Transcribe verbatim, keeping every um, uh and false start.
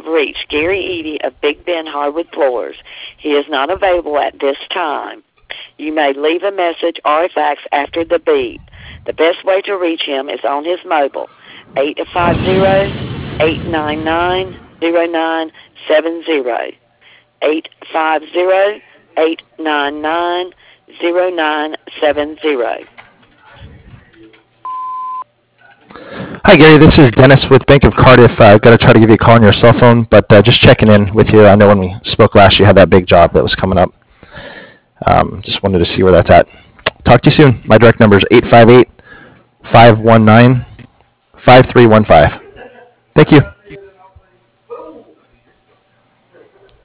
have reached Gary Eady of Big Ben Hardwood Floors. He is not available at this time. You may leave a message or a fax after the beep. The best way to reach him is on his mobile, eight five zero, eight nine nine, zero nine seven zero. eight five zero, eight nine nine, zero nine seven zero. Hi, Gary. This is Dennis with Bank of Cardiff. Uh, I've got to try to give you a call on your cell phone, but uh, just checking in with you. I know when we spoke last, you had that big job that was coming up. Um, just wanted to see where that's at. Talk to you soon. My direct number is eight five eight, five one nine, five three one five. Thank you.